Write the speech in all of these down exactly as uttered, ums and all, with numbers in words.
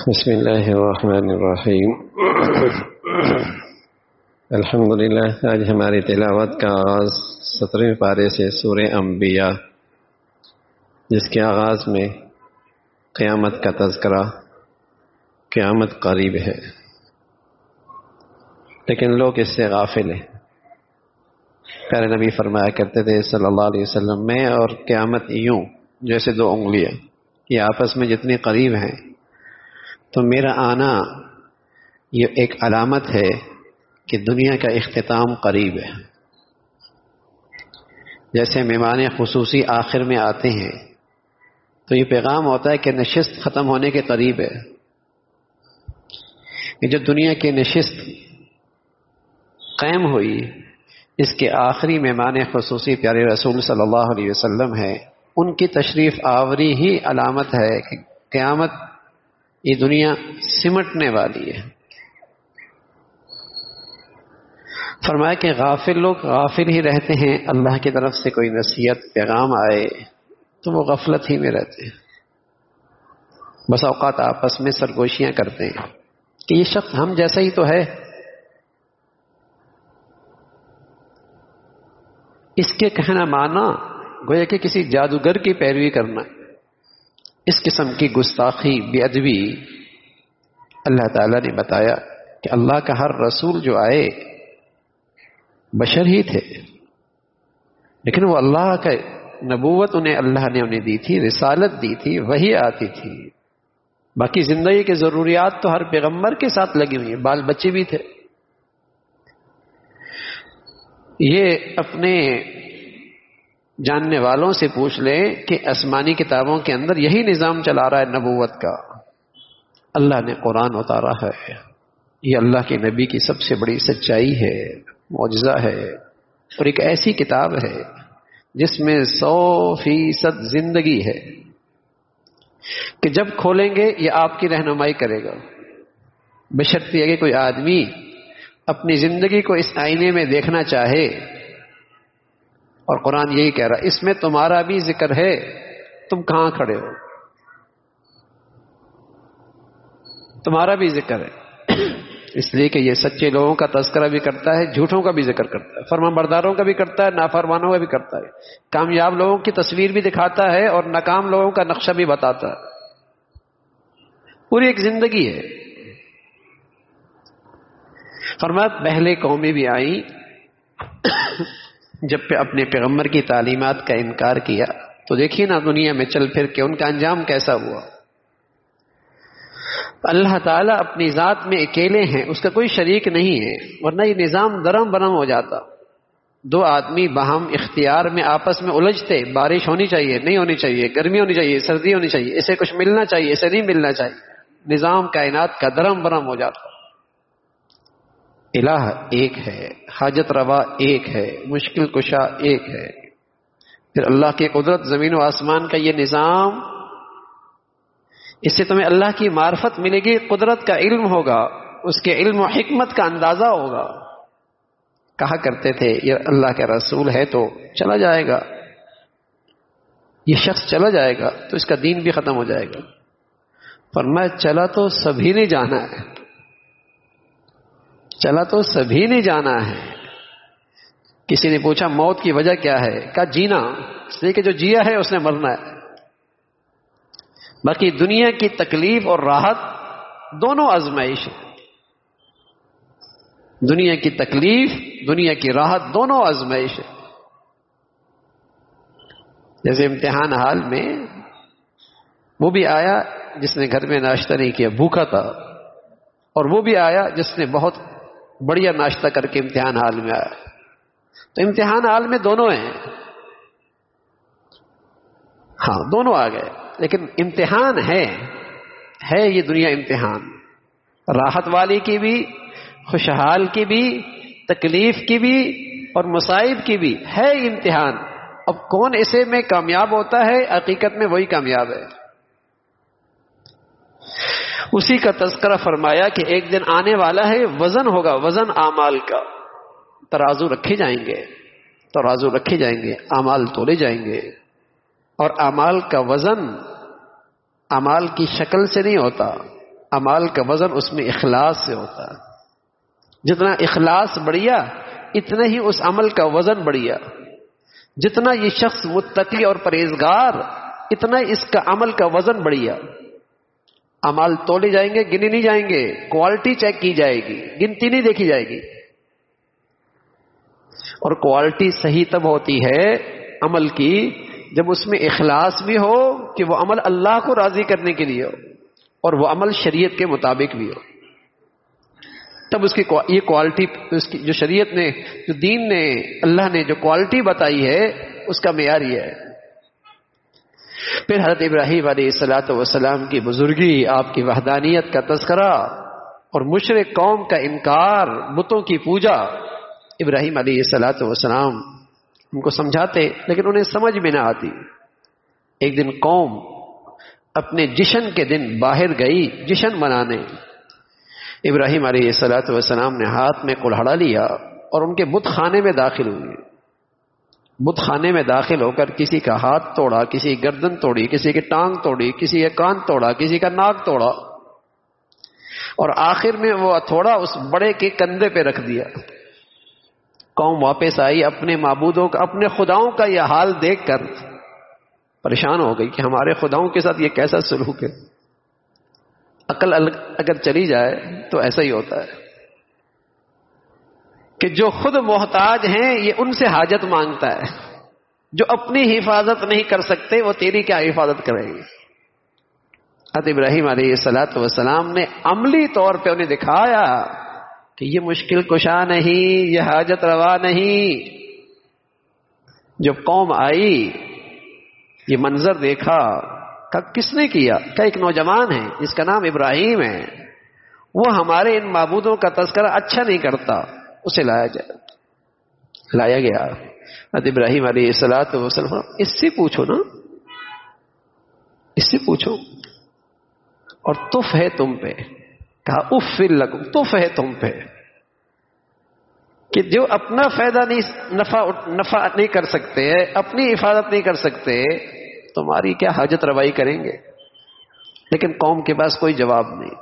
بسم اللہ الرحمن الرحیم۔ الحمدللہ، آج ہماری تلاوت کا آغاز سترہویں پارے سے سورہ انبیاء، جس کے آغاز میں قیامت کا تذکرہ، قیامت قریب ہے، لیکن لوگ اس سے غافل ہیں۔ پیارے نبی فرمایا کرتے تھے صلی اللہ علیہ وسلم، میں اور قیامت یوں جیسے دو انگلیاں، یہ آپس میں جتنی قریب ہیں تو میرا آنا یہ ایک علامت ہے کہ دنیا کا اختتام قریب ہے۔ جیسے مہمان خصوصی آخر میں آتے ہیں تو یہ پیغام ہوتا ہے کہ نشست ختم ہونے کے قریب ہے۔ یہ جو دنیا کی نشست قائم ہوئی، اس کے آخری مہمان خصوصی پیارے رسول صلی اللہ علیہ وسلم ہے۔ ان کی تشریف آوری ہی علامت ہے کہ قیامت یہ دنیا سمٹنے والی ہے۔ فرمایا کہ غافل لوگ غافل ہی رہتے ہیں، اللہ کی طرف سے کوئی نصیحت پیغام آئے تو وہ غفلت ہی میں رہتے ہیں۔ بس اوقات آپس میں سرگوشیاں کرتے ہیں کہ یہ شخص ہم جیسا ہی تو ہے، اس کے کہنا مانا گویا کہ کسی جادوگر کی پیروی کرنا۔ اس قسم کی گستاخی، بے ادبی، اللہ تعالیٰ نے بتایا کہ اللہ کا ہر رسول جو آئے بشر ہی تھے، لیکن وہ اللہ کا نبوت انہیں اللہ نے انہیں دی تھی، رسالت دی تھی، وحی آتی تھی۔ باقی زندگی کی ضروریات تو ہر پیغمبر کے ساتھ لگی ہوئی ہیں، بال بچے بھی تھے۔ یہ اپنے جاننے والوں سے پوچھ لیں کہ آسمانی کتابوں کے اندر یہی نظام چلا رہا ہے نبوت کا۔ اللہ نے قرآن اتارا ہے، یہ اللہ کے نبی کی سب سے بڑی سچائی ہے، معجزہ ہے، اور ایک ایسی کتاب ہے جس میں سو فیصد زندگی ہے کہ جب کھولیں گے یہ آپ کی رہنمائی کرے گا، بشرط یہ کہ کوئی آدمی اپنی زندگی کو اس آئینے میں دیکھنا چاہے۔ اور قرآن یہی کہہ رہا ہے، اس میں تمہارا بھی ذکر ہے، تم کہاں کھڑے ہو، تمہارا بھی ذکر ہے۔ اس لیے کہ یہ سچے لوگوں کا تذکرہ بھی کرتا ہے، جھوٹوں کا بھی ذکر کرتا ہے، فرمان برداروں کا بھی کرتا ہے، نافرمانوں کا بھی کرتا ہے، کامیاب لوگوں کی تصویر بھی دکھاتا ہے اور ناکام لوگوں کا نقشہ بھی بتاتا ہے۔ پوری ایک زندگی ہے۔ فرمایا پہلے قومیں بھی آئیں، جب پہ اپنے پیغمبر کی تعلیمات کا انکار کیا تو دیکھیے نا دنیا میں چل پھر کے ان کا انجام کیسا ہوا۔ اللہ تعالیٰ اپنی ذات میں اکیلے ہیں، اس کا کوئی شریک نہیں ہے، ورنہ یہ نظام درم برم ہو جاتا۔ دو آدمی باہم اختیار میں آپس میں الجھتے، بارش ہونی چاہیے، نہیں ہونی چاہیے، گرمی ہونی چاہیے، سردی ہونی چاہیے، اسے کچھ ملنا چاہیے، اسے نہیں ملنا چاہیے، نظام کائنات کا درم برم ہو جاتا۔ الہ ایک ہے، حاجت روا ایک ہے، مشکل کشا ایک ہے۔ پھر اللہ کی قدرت، زمین و آسمان کا یہ نظام، اس سے تمہیں اللہ کی معرفت ملے گی، قدرت کا علم ہوگا، اس کے علم و حکمت کا اندازہ ہوگا۔ کہا کرتے تھے یہ اللہ کا رسول ہے تو چلا جائے گا، یہ شخص چلا جائے گا تو اس کا دین بھی ختم ہو جائے گا۔ فرمایا چلا تو سبھی نے جانا ہے، چلا تو سبھی نے جانا ہے۔ کسی نے پوچھا موت کی وجہ کیا ہے؟ کہا جینا، اس لیے کہ جو جیا ہے اس نے مرنا ہے۔ باقی دنیا کی تکلیف اور راحت دونوں آزمائش ہے، دنیا کی تکلیف، دنیا کی راحت دونوں آزمائش ہے۔ جیسے امتحان حال میں وہ بھی آیا جس نے گھر میں ناشتہ نہیں کیا، بھوکا تھا، اور وہ بھی آیا جس نے بہت بڑھیا ناشتہ کر کے امتحان حال میں آیا۔ تو امتحان حال میں دونوں ہیں، ہاں دونوں آ گئے، لیکن امتحان ہے ہے یہ دنیا امتحان، راحت والی کی بھی، خوشحال کی بھی، تکلیف کی بھی اور مصائب کی بھی ہے امتحان۔ اب کون اسے میں کامیاب ہوتا ہے؟ حقیقت میں وہی کامیاب ہے۔ اسی کا تذکرہ فرمایا کہ ایک دن آنے والا ہے، وزن ہوگا، وزن اعمال کا، ترازو رکھے جائیں گے، ترازو رکھے جائیں گے، اعمال تولے جائیں گے، اور اعمال کا وزن اعمال کی شکل سے نہیں ہوتا، اعمال کا وزن اس میں اخلاص سے ہوتا ہے. جتنا اخلاص بڑھیا اتنا ہی اس عمل کا وزن بڑھیا. جتنا یہ شخص متقی اور پرہیزگار اتنا اس کا عمل کا وزن بڑھیا. اعمال تولے جائیں گے، گنے نہیں جائیں گے، کوالٹی چیک کی جائے گی، گنتی نہیں دیکھی جائے گی. اور کوالٹی صحیح تب ہوتی ہے عمل کی جب اس میں اخلاص بھی ہو کہ وہ عمل اللہ کو راضی کرنے کے لیے ہو اور وہ عمل شریعت کے مطابق بھی ہو. تب اس کی یہ کوالٹی، اس کی جو شریعت نے، جو دین نے، اللہ نے جو کوالٹی بتائی ہے اس کا معیار یہ ہے. پھر حضرت ابراہیم علیہ الصلوۃ والسلام کی بزرگی، آپ کی وحدانیت کا تذکرہ اور مشرک قوم کا انکار، بتوں کی پوجا. ابراہیم علیہ الصلوۃ والسلام ان کو سمجھاتے لیکن انہیں سمجھ میں نہ آتی. ایک دن قوم اپنے جشن کے دن باہر گئی جشن منانے. ابراہیم علیہ الصلوۃ والسلام نے ہاتھ میں کلہڑا لیا اور ان کے بت خانے میں داخل ہوئے. بت خانے میں داخل ہو کر کسی کا ہاتھ توڑا، کسی کی گردن توڑی، کسی کی ٹانگ توڑی، کسی کا کان توڑا، کسی کا ناک توڑا اور آخر میں وہ ہتھوڑا اس بڑے کے کندھے پہ رکھ دیا. قوم واپس آئی اپنے معبودوں کا، اپنے خداؤں کا یہ حال دیکھ کر پریشان ہو گئی کہ ہمارے خداؤں کے ساتھ یہ کیسا سلوک ہے. عقل اگر چلی جائے تو ایسا ہی ہوتا ہے کہ جو خود محتاج ہیں یہ ان سے حاجت مانگتا ہے. جو اپنی حفاظت نہیں کر سکتے وہ تیری کیا حفاظت کریں گے. حضرت ابراہیم علیہ الصلوۃ والسلام نے عملی طور پہ انہیں دکھایا کہ یہ مشکل کشا نہیں، یہ حاجت روا نہیں. جب قوم آئی یہ منظر دیکھا کہ کس نے کیا؟ کہ ایک نوجوان ہے جس کا نام ابراہیم ہے، وہ ہمارے ان معبودوں کا تذکرہ اچھا نہیں کرتا، اسے لایا جائے. لایا گیا. حضرت ابراہیم علیہ الصلوۃ والسلام اس سے پوچھو نا، اس سے پوچھو. اور تف ہے تم پہ، کہا اف لکم، تف ہے تم پہ کہ جو اپنا فائدہ نہیں، نفع نفع نہیں کر سکتے، اپنی حفاظت نہیں کر سکتے، تمہاری کیا حاجت روائی کریں گے. لیکن قوم کے پاس کوئی جواب نہیں.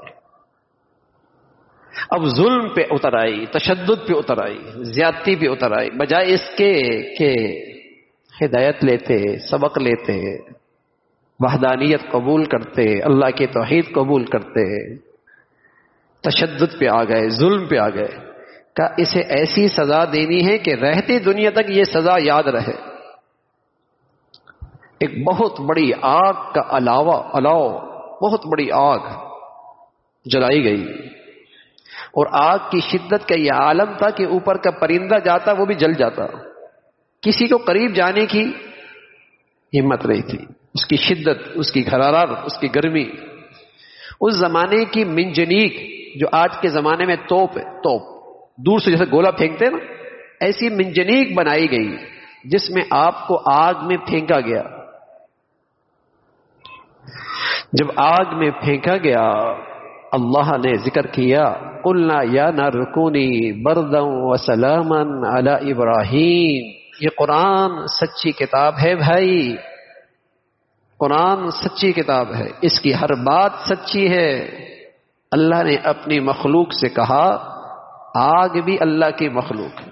اب ظلم پہ اتر آئی، تشدد پہ اتر آئی، زیادتی پہ اتر آئی. بجائے اس کے کہ ہدایت لیتے، سبق لیتے، وحدانیت قبول کرتے، اللہ کی توحید قبول کرتے، تشدد پہ آ گئے، ظلم پہ آ گئے. کہ اسے ایسی سزا دینی ہے کہ رہتی دنیا تک یہ سزا یاد رہے. ایک بہت بڑی آگ کا علاوہ الاؤ، بہت بڑی آگ جلائی گئی اور آگ کی شدت کا یہ عالم تھا کہ اوپر کا پرندہ جاتا وہ بھی جل جاتا. کسی کو قریب جانے کی ہمت نہیں تھی. اس کی شدت، اس کی حرارت، اس کی گرمی. اس زمانے کی منجنیق جو آج کے زمانے میں توپ ہے، توپ دور سے جیسے گولا پھینکتے ہیں نا، ایسی منجنیق بنائی گئی جس میں آپ کو آگ میں پھینکا گیا. جب آگ میں پھینکا گیا اللہ نے ذکر کیا قلنا یا نار کونی بردا وسلاما علی ابراہیم. یہ قرآن سچی کتاب ہے بھائی، قرآن سچی کتاب ہے، اس کی ہر بات سچی ہے. اللہ نے اپنی مخلوق سے کہا، آگ بھی اللہ کی مخلوق ہے.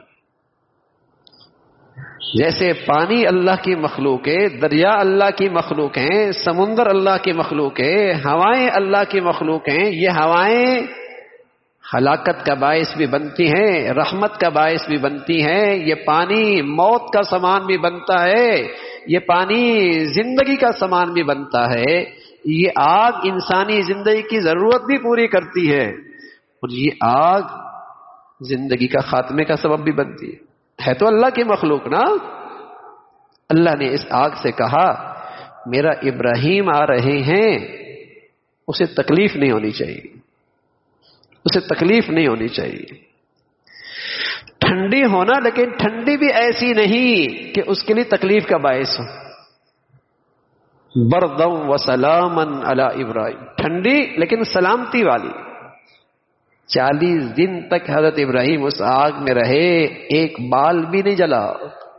جیسے پانی اللہ کی مخلوق ہے، دریا اللہ کی مخلوق ہیں، سمندر اللہ کی مخلوق ہے، ہوائیں اللہ کی مخلوق ہیں. یہ ہوائیں ہلاکت کا باعث بھی بنتی ہیں، رحمت کا باعث بھی بنتی ہیں. یہ پانی موت کا سامان بھی بنتا ہے، یہ پانی زندگی کا سامان بھی بنتا ہے. یہ آگ انسانی زندگی کی ضرورت بھی پوری کرتی ہے اور یہ آگ زندگی کا خاتمے کا سبب بھی بنتی ہے. ہے تو اللہ کی مخلوق نا. اللہ نے اس آگ سے کہا میرا ابراہیم آ رہے ہیں، اسے تکلیف نہیں ہونی چاہیے، اسے تکلیف نہیں ہونی چاہیے. ٹھنڈی ہونا، لیکن ٹھنڈی بھی ایسی نہیں کہ اس کے لیے تکلیف کا باعث ہو. بردم و سلامن علی ابراہیم، ٹھنڈی لیکن سلامتی والی. چالیس دن تک حضرت ابراہیم اس آگ میں رہے، ایک بال بھی نہیں جلا.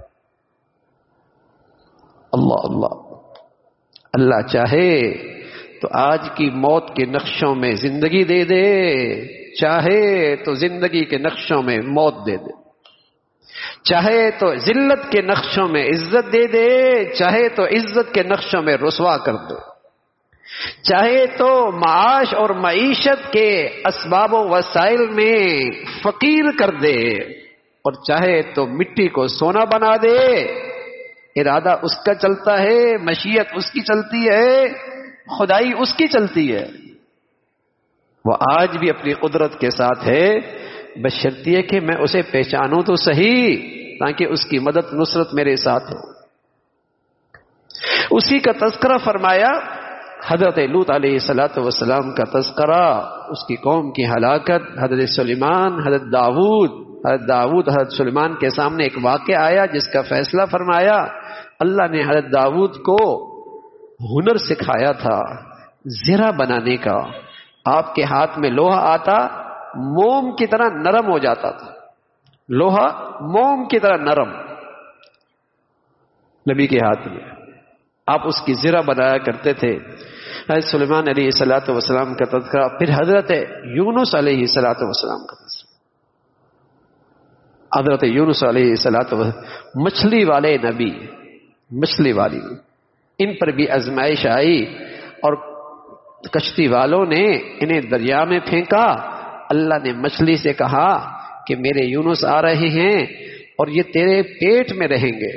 اللہ اللہ اللہ چاہے تو آج کی موت کے نقشوں میں زندگی دے دے، چاہے تو زندگی کے نقشوں میں موت دے دے، چاہے تو ذلت کے نقشوں میں عزت دے دے، چاہے تو عزت کے نقشوں میں رسوا کر دے، چاہے تو معاش اور معیشت کے اسباب و وسائل میں فقیر کر دے، اور چاہے تو مٹی کو سونا بنا دے۔ ارادہ اس کا چلتا ہے، مشیت اس کی چلتی ہے، خدائی اس کی چلتی ہے۔ وہ آج بھی اپنی قدرت کے ساتھ ہے، بشرطیہ ہے کہ میں اسے پہچانوں تو صحیح، تاکہ اس کی مدد نصرت میرے ساتھ ہو۔ اسی کا تذکرہ فرمایا حضرت لوط علیہ الصلوۃ والسلام کا تذکرہ، اس کی قوم کی ہلاکت، حضرت سلیمان، حضرت داؤد حضرت داؤد حضرت سلیمان کے سامنے ایک واقعہ آیا جس کا فیصلہ فرمایا۔ اللہ نے حضرت داؤد کو ہنر سکھایا تھا زرہ بنانے کا۔ آپ کے ہاتھ میں لوہا آتا، موم کی طرح نرم ہو جاتا تھا، لوہا موم کی طرح نرم نبی کے ہاتھ میں، آپ اس کی زرہ بنایا کرتے تھے۔ حضرت سلیمان علیہ الصلوۃ والسلام کا تذکرہ، پھر حضرت یونس علیہ الصلوۃ والسلام کا تذکرہ۔ حضرت یونس علیہ الصلوۃ والسلام مچھلی والے نبی، مچھلی والی، ان پر بھی آزمائش آئی اور کشتی والوں نے انہیں دریا میں پھینکا۔ اللہ نے مچھلی سے کہا کہ میرے یونس آ رہے ہیں اور یہ تیرے پیٹ میں رہیں گے،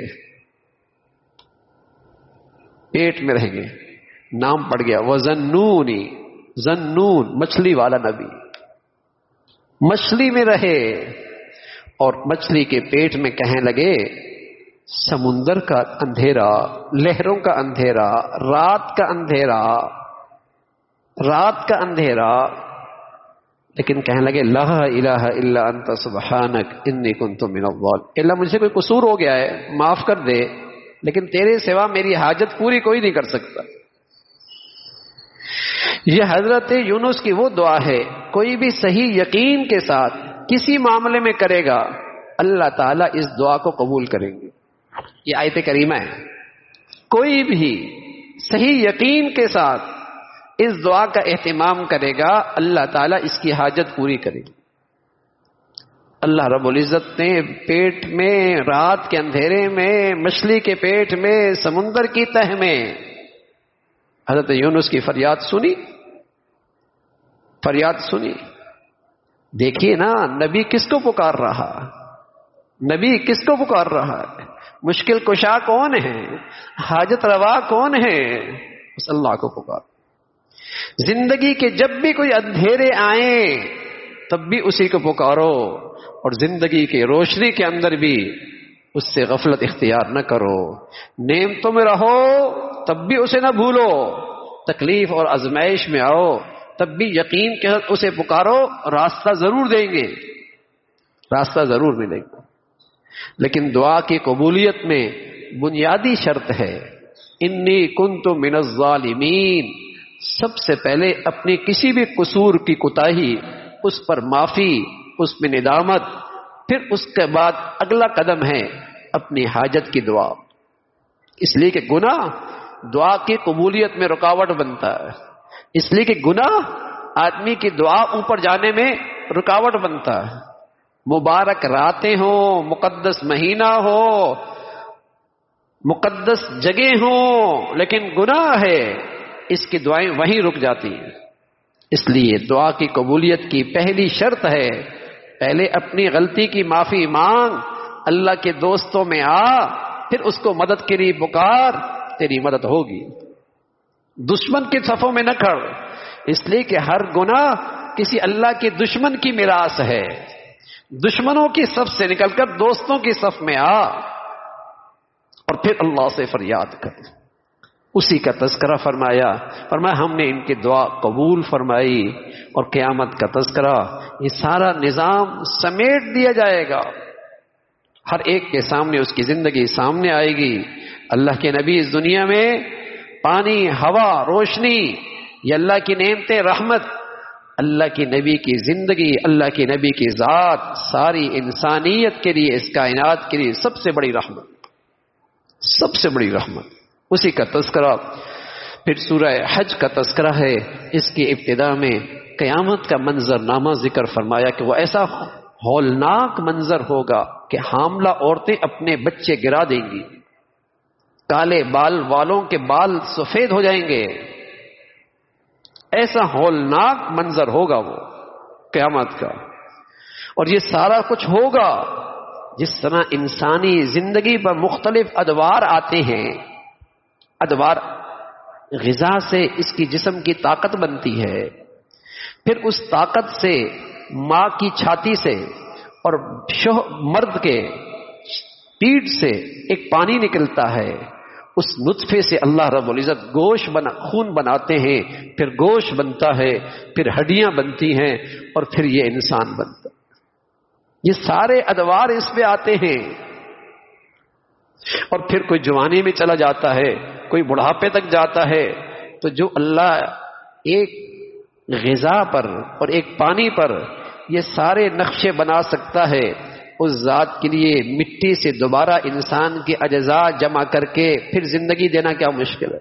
پیٹ میں رہیں گے۔ نام پڑ گیا وَذَنُّونِ، ذنون مچھلی والا نبی، مچھلی میں رہے اور مچھلی کے پیٹ میں کہنے لگے سمندر کا اندھیرا، لہروں کا اندھیرا، رات کا اندھیرا، رات کا اندھیرا، لیکن کہنے لگے لا الہ الا انت سبحانک انی کنت من الظالمین، اللہ مجھ سے کوئی قصور ہو گیا ہے معاف کر دے، لیکن تیرے سوا میری حاجت پوری کوئی نہیں کر سکتا۔ یہ حضرت یونس کی وہ دعا ہے، کوئی بھی صحیح یقین کے ساتھ کسی معاملے میں کرے گا اللہ تعالیٰ اس دعا کو قبول کریں گے۔ یہ آیت کریمہ ہے، کوئی بھی صحیح یقین کے ساتھ اس دعا کا اہتمام کرے گا اللہ تعالیٰ اس کی حاجت پوری کرے گی۔ اللہ رب العزت نے پیٹ میں، رات کے اندھیرے میں، مچھلی کے پیٹ میں، سمندر کی تہ میں حضرت یونس کی فریاد سنی، فریاد سنی۔ دیکھیے نا نبی کس کو پکار رہا، نبی کس کو پکار رہا ہے، مشکل کشا کون ہے، حاجت روا کون ہے، بس اللہ کو پکار۔ زندگی کے جب بھی کوئی اندھیرے آئیں تب بھی اسی کو پکارو، اور زندگی کی روشنی کے اندر بھی اس سے غفلت اختیار نہ کرو۔ نعمتوں میں رہو تب بھی اسے نہ بھولو، تکلیف اور آزمائش میں آؤ تب بھی یقین کے ساتھ اسے پکارو، راستہ ضرور دیں گے، راستہ ضرور ملے گا۔ لیکن دعا کی قبولیت میں بنیادی شرط ہے انی کنت من الظالمین، سب سے پہلے اپنی کسی بھی قصور کی کوتاہی، اس پر معافی، اس میں ندامت، پھر اس کے بعد اگلا قدم ہے اپنی حاجت کی دعا۔ اس لیے کہ گناہ دعا کی قبولیت میں رکاوٹ بنتا ہے، اس لیے کہ گناہ آدمی کی دعا اوپر جانے میں رکاوٹ بنتا ہے۔ مبارک راتیں ہوں، مقدس مہینہ ہو، مقدس جگہ ہوں، لیکن گناہ ہے، اس کی دعائیں وہیں رک جاتی ہیں۔ اس لیے دعا کی قبولیت کی پہلی شرط ہے پہلے اپنی غلطی کی معافی مانگ، اللہ کے دوستوں میں آ، پھر اس کو مدد کے لیے پکار، تیری مدد ہوگی۔ دشمن کے صفوں میں نہ کھڑ، اس لیے کہ ہر گناہ کسی اللہ کے دشمن کی میراث ہے۔ دشمنوں کی صف سے نکل کر دوستوں کی صف میں آ اور پھر اللہ سے فریاد کر۔ اسی کا تذکرہ فرمایا، فرمایا ہم نے ان کی دعا قبول فرمائی، اور قیامت کا تذکرہ، یہ سارا نظام سمیٹ دیا جائے گا، ہر ایک کے سامنے اس کی زندگی سامنے آئے گی۔ اللہ کے نبی اس دنیا میں پانی، ہوا، روشنی، یہ اللہ کی نعمتیں، رحمت، اللہ کی نبی کی زندگی، اللہ کی نبی کی ذات، ساری انسانیت کے لیے، اس کائنات کے لیے سب سے بڑی رحمت، سب سے بڑی رحمت۔ اسی کا تذکرہ پھر سورہ حج کا تذکرہ ہے، اس کی ابتدا میں قیامت کا منظر نامہ ذکر فرمایا کہ وہ ایسا ہولناک منظر ہوگا کہ حاملہ عورتیں اپنے بچے گرا دیں گی، کالے بال والوں کے بال سفید ہو جائیں گے، ایسا ہولناک منظر ہوگا وہ قیامت کا۔ اور یہ سارا کچھ ہوگا جس طرح انسانی زندگی پر مختلف ادوار آتے ہیں، ادوار غذا سے اس کی جسم کی طاقت بنتی ہے، پھر اس طاقت سے ماں کی چھاتی سے اور مرد کے پیٹ سے ایک پانی نکلتا ہے، اس نطفے سے اللہ رب العزت گوشت بنا خون بناتے ہیں، پھر گوشت بنتا ہے، پھر ہڈیاں بنتی ہیں، اور پھر یہ انسان بنتا ہے۔ یہ سارے ادوار اس پہ آتے ہیں، اور پھر کوئی جوانی میں چلا جاتا ہے، کوئی بڑھاپے تک جاتا ہے، تو جو اللہ ایک غذا پر اور ایک پانی پر یہ سارے نقشے بنا سکتا ہے، اس ذات کے لیے مٹی سے دوبارہ انسان کے اجزاء جمع کر کے پھر زندگی دینا کیا مشکل ہے،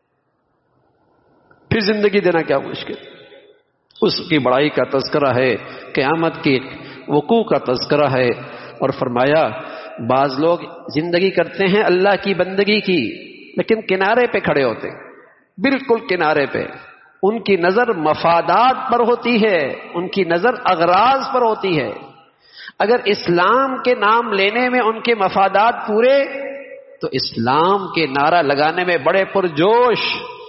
پھر زندگی دینا کیا مشکل۔ اس کی بڑائی کا تذکرہ ہے، قیامت کی وقوع کا تذکرہ ہے، اور فرمایا بعض لوگ زندگی کرتے ہیں اللہ کی بندگی کی، لیکن کنارے پہ کھڑے ہوتے ہیں، بالکل کنارے پہ، ان کی نظر مفادات پر ہوتی ہے، ان کی نظر اغراض پر ہوتی ہے۔ اگر اسلام کے نام لینے میں ان کے مفادات پورے، تو اسلام کے نعرہ لگانے میں بڑے پرجوش،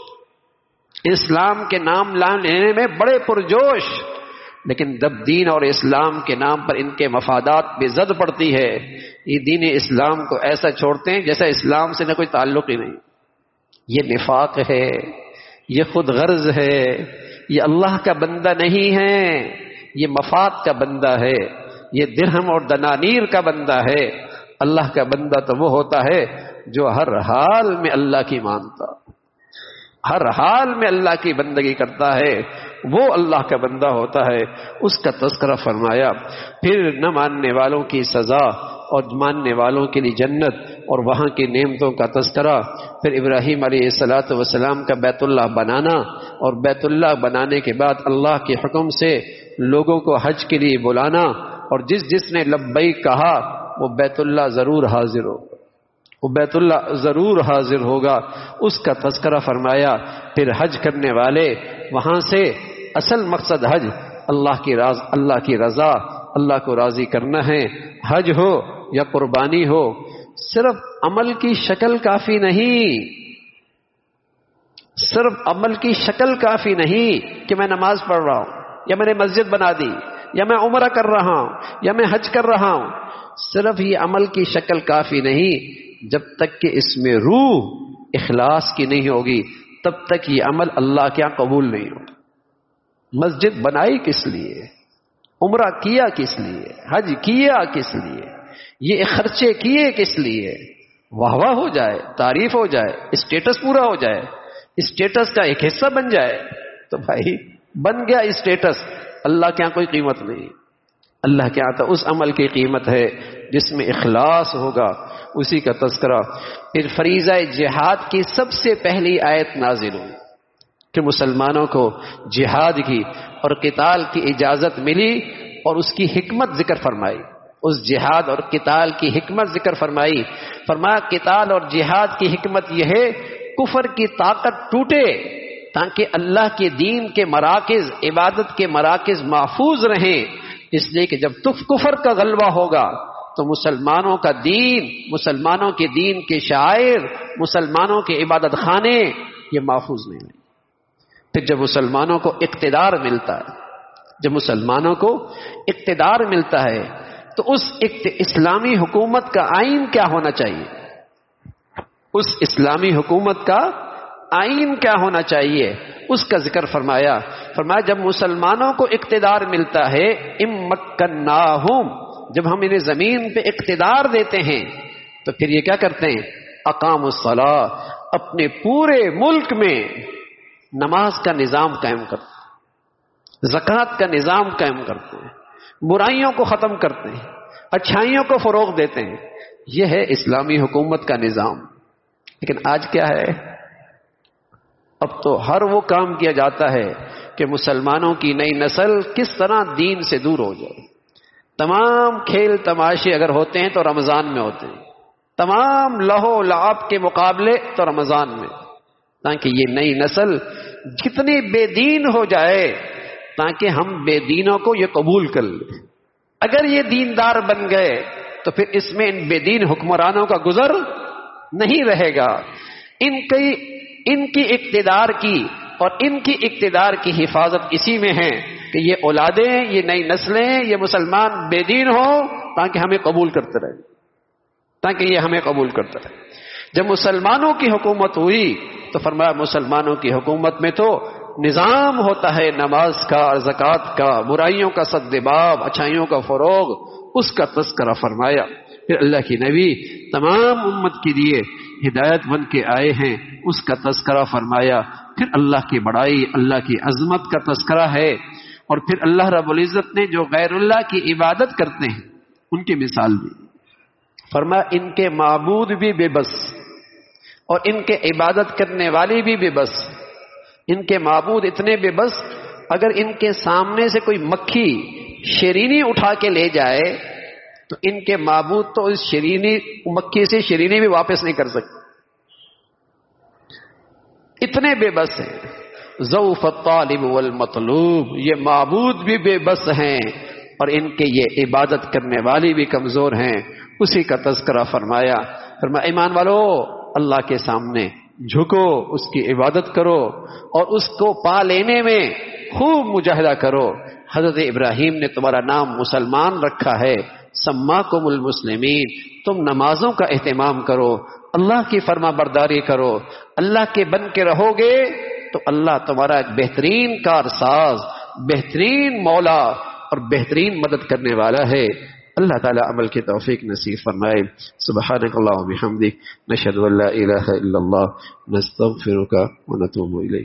اسلام کے نام لینے میں بڑے پرجوش، لیکن جب دین اور اسلام کے نام پر ان کے مفادات بے زد پڑتی ہے، یہ دین اسلام کو ایسا چھوڑتے ہیں جیسا اسلام سے نہ کوئی تعلق ہی نہیں۔ یہ نفاق ہے، یہ خود غرض ہے، یہ اللہ کا بندہ نہیں ہے، یہ مفاد کا بندہ ہے، یہ درہم اور دنانیر کا بندہ ہے۔ اللہ کا بندہ تو وہ ہوتا ہے جو ہر حال میں اللہ کی مانتا، ہر حال میں اللہ کی بندگی کرتا ہے، وہ اللہ کا بندہ ہوتا ہے۔ اس کا تذکرہ فرمایا، پھر نہ ماننے والوں کی سزا اور ماننے والوں کے لیے جنت اور وہاں کی نعمتوں کا تذکرہ، پھر ابراہیم علیہ الصلاۃ والسلام کا بیت اللہ بنانا، اور بیت اللہ بنانے کے بعد اللہ کے حکم سے لوگوں کو حج کے لیے بلانا، اور جس جس نے لبیک کہا وہ بیت اللہ ضرور حاضر ہوگا، وہ بیت اللہ ضرور حاضر ہوگا۔ اس کا تذکرہ فرمایا، پھر حج کرنے والے وہاں سے اصل مقصد حج اللہ کی راز اللہ کی رضا، اللہ کو راضی کرنا ہے۔ حج ہو یا قربانی ہو، صرف عمل کی شکل کافی نہیں، صرف عمل کی شکل کافی نہیں کہ میں نماز پڑھ رہا ہوں، یا میں نے مسجد بنا دی، یا میں عمرہ کر رہا ہوں، یا میں حج کر رہا ہوں۔ صرف یہ عمل کی شکل کافی نہیں، جب تک کہ اس میں روح اخلاص کی نہیں ہوگی تب تک یہ عمل اللہ کے یہاں قبول نہیں ہوگا۔ مسجد بنائی کس لیے، عمرہ کیا کس لیے، حج کیا کس لیے، یہ خرچے کیے کس لیے؟ واہ واہ ہو جائے، تعریف ہو جائے، اسٹیٹس پورا ہو جائے، اسٹیٹس کا ایک حصہ بن جائے، تو بھائی بن گیا اسٹیٹس، اللہ کے یہاں کوئی قیمت نہیں۔ اللہ کے یہاں تو اس عمل کی قیمت ہے جس میں اخلاص ہوگا، اسی کا تذکرہ۔ پھر فریضہ جہاد کی سب سے پہلی آیت نازل ہوئی کہ مسلمانوں کو جہاد کی اور قتال کی اجازت ملی، اور اس کی حکمت ذکر فرمائی، اس جہاد اور قتال کی حکمت ذکر فرمائی۔ فرمایا قتال اور جہاد کی حکمت یہ ہے کفر کی طاقت ٹوٹے، تاکہ اللہ کے دین کے مراکز، عبادت کے مراکز محفوظ رہیں۔ اس لیے کہ جب تک کفر کا غلبہ ہوگا تو مسلمانوں کا دین، مسلمانوں کے دین کے شاعر، مسلمانوں کے عبادت خانے یہ محفوظ نہیں ہیں۔ پھر جب مسلمانوں کو اقتدار ملتا ہے، جب مسلمانوں کو اقتدار ملتا ہے تو اس اسلامی حکومت کا آئین کیا ہونا چاہیے، اس اسلامی حکومت کا آئین کیا ہونا چاہیے، اس کا ذکر فرمایا۔ فرمایا جب مسلمانوں کو اقتدار ملتا ہے، امکناہم، جب ہم انہیں زمین پہ اقتدار دیتے ہیں تو پھر یہ کیا کرتے ہیں، اقام الصلاۃ، اپنے پورے ملک میں نماز کا نظام قائم کرتے ہیں، زکوٰۃ کا نظام قائم کرتے ہیں، برائیوں کو ختم کرتے ہیں، اچھائیوں کو فروغ دیتے ہیں۔ یہ ہے اسلامی حکومت کا نظام۔ لیکن آج کیا ہے، اب تو ہر وہ کام کیا جاتا ہے کہ مسلمانوں کی نئی نسل کس طرح دین سے دور ہو جائے. تمام کھیل تماشے اگر ہوتے ہیں تو رمضان میں ہوتے ہیں، تمام لہو لعب کے مقابلے تو رمضان میں، تاکہ یہ نئی نسل جتنی بے دین ہو جائے تاکہ ہم بے دینوں کو یہ قبول کر لیں. اگر یہ دیندار بن گئے تو پھر اس میں ان بے دین حکمرانوں کا گزر نہیں رہے گا. ان کی ان کی اقتدار کی اور ان کی اقتدار کی حفاظت اسی میں ہے کہ یہ اولادیں، یہ نئی نسلیں، یہ مسلمان بے دین ہو تاکہ ہمیں قبول کرتے رہے تاکہ یہ ہمیں قبول کرتے رہے. جب مسلمانوں کی حکومت ہوئی تو فرمایا مسلمانوں کی حکومت میں تو نظام ہوتا ہے نماز کا اور زکوٰۃ کا، برائیوں کا سدباب، اچھائیوں کا فروغ، اس کا تذکرہ فرمایا. پھر اللہ کی نبی تمام امت کے لیے ہدایت بن کے آئے ہیں، اس کا تذکرہ فرمایا. پھر اللہ کی بڑائی، اللہ کی عظمت کا تذکرہ ہے. اور پھر اللہ رب العزت نے جو غیر اللہ کی عبادت کرتے ہیں ان کی مثال دی. فرمایا ان کے معبود بھی بے بس اور ان کے عبادت کرنے والے بھی بے بس. ان کے معبود اتنے بے بس، اگر ان کے سامنے سے کوئی مکھی شیرینی اٹھا کے لے جائے تو ان کے معبود تو اس شیرینی مکھی سے شیرینی بھی واپس نہیں کر سکتے، اتنے بے بس ہیں. ضعف الطالب والمطلوب، یہ معبود بھی بے بس ہیں اور ان کے یہ عبادت کرنے والے بھی کمزور ہیں. اسی کا تذکرہ فرمایا. فرمایا ایمان والو اللہ کے سامنے جھکو، اس کی عبادت کرو اور اس کو پا لینے میں خوب مجاہدہ کرو. حضرت ابراہیم نے تمہارا نام مسلمان رکھا ہے، سماکم المسلمین. تم نمازوں کا اہتمام کرو، اللہ کی فرما برداری کرو، اللہ کے بن کے رہو گے تو اللہ تمہارا ایک بہترین کارساز، بہترین مولا اور بہترین مدد کرنے والا ہے. اللہ تعالی عمل کی توفیق نصیب فرمائے. سبحانک اللہم و بحمدک، نشہد ان لا الہ الا اللہ، نستغفرک و نتوب الیک.